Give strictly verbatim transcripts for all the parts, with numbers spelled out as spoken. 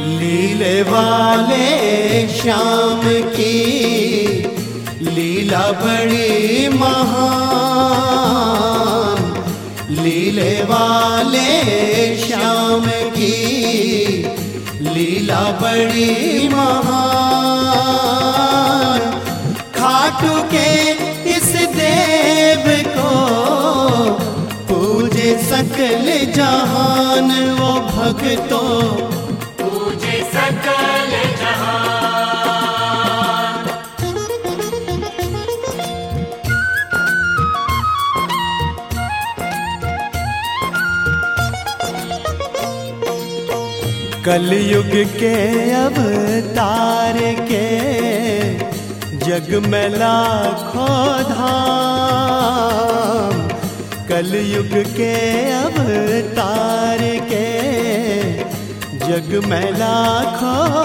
लीले वाले श्याम की लीला बड़ी महान, लीले वाले श्याम की लीला बड़ी महान। खाटू के इस देव को पूजे सकल जहान, वो भक्तों पूजे सकल जहान। कलयुग के अवतार के जग में लाखों धाम, कलयुग के अवतार के जग में लाखों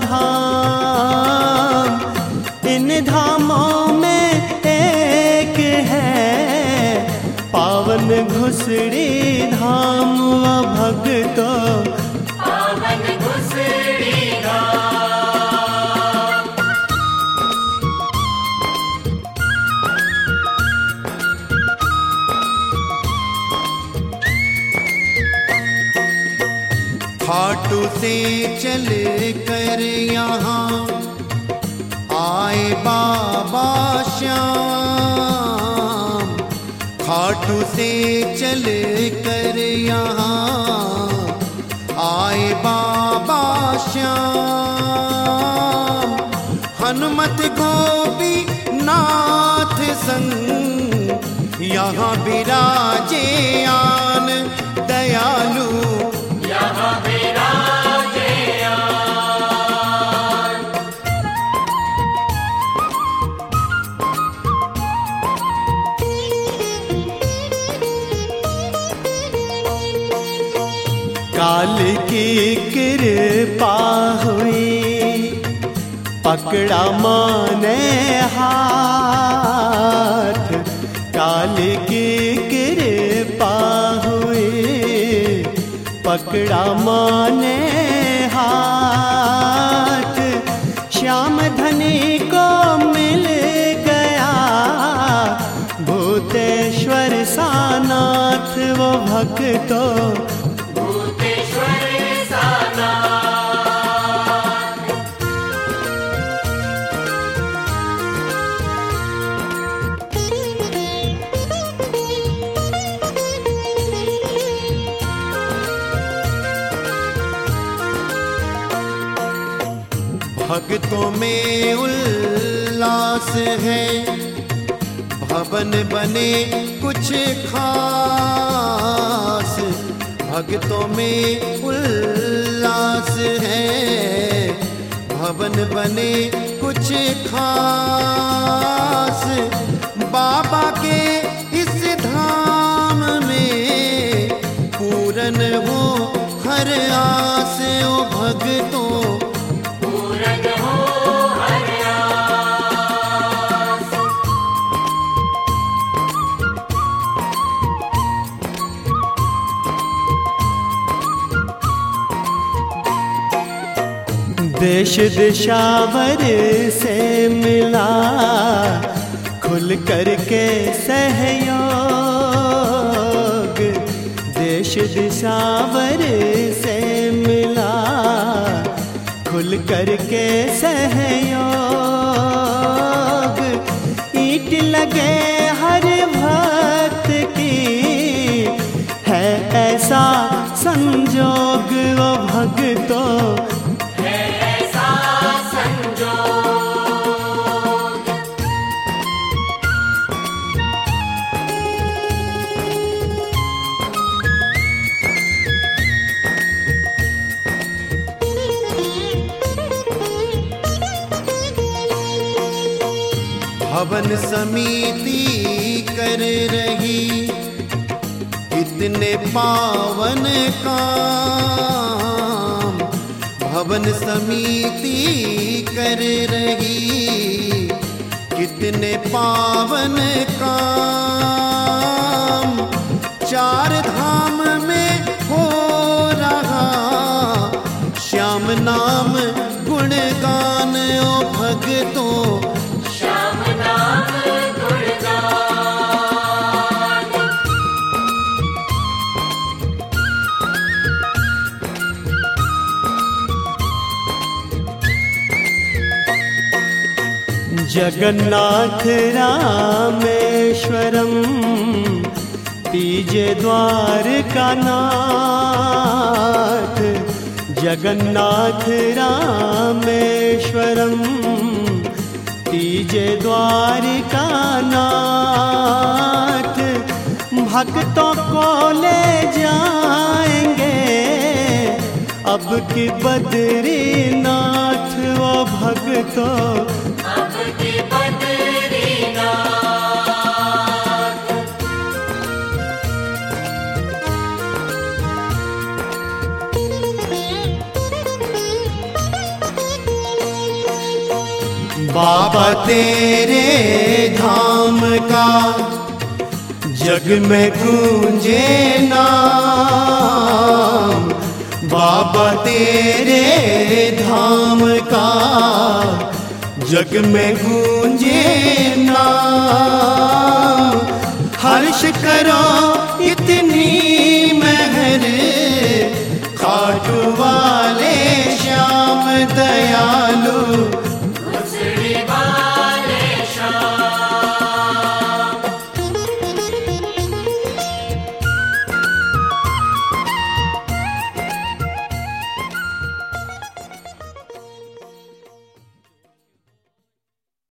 धाम। इन धामों में एक है पावन घुसड़ी धाम, व भक्तों पावन घुसड़ी धाम। खाटू से चल कर यहाँ आए बाबा श्याम, खाटू से चल कर यहाँ आए बाबा श्याम। हनुमत गोपी नाथ संग यहाँ विराजे आन दयालु, यहाँ विराजे आन। काल की कृपा हुई पकड़ा माने हाथ, काल की कृपा हुई पकड़ा माने हाथ। श्याम धनी को मिल गया भूतेश्वर सानाथ, वो भक्तों भूतेश्वर सानाथ। भक्तों में उल्लास है, भवन बने कुछ खास। भक्तों में उल्लास है, भवन बने कुछ खास। बाबा के इस धाम में पूरन हो हर आस, ओ भक्तों पूरन हो हर आस। देश दिशावर से मिला खुल करके सहयोग, देश दिशावर से मिला खुल करके सहयोग। ईंट लगे हर भक्त की है ऐसा संजोग, वो भक्तों है ऐसा संजोग। भवन समिति कर रही इतने पावन काम, भवन समिति कर रही कितने पावन काम। चार धाम में हो रहा श्याम नाम गुणगान ओ भगतों, श्याम नाम गुणगान। जगन्नाथ रामेश्वरम तीजे द्वारकानाथ, जगन्नाथ रामेश्वरम तीजे द्वारकानाथ, भक्तों को ले जाएंगे अब की बद्रीनाथ। वो भक्तों अब की बद्रीनाथ। बाबा तेरे धाम का जग में गूंजे नाम, बाबा तेरे धाम का जग में गूंजे नाम। हर्ष करो इतनी मेहर खाटू वाले श्याम दयालु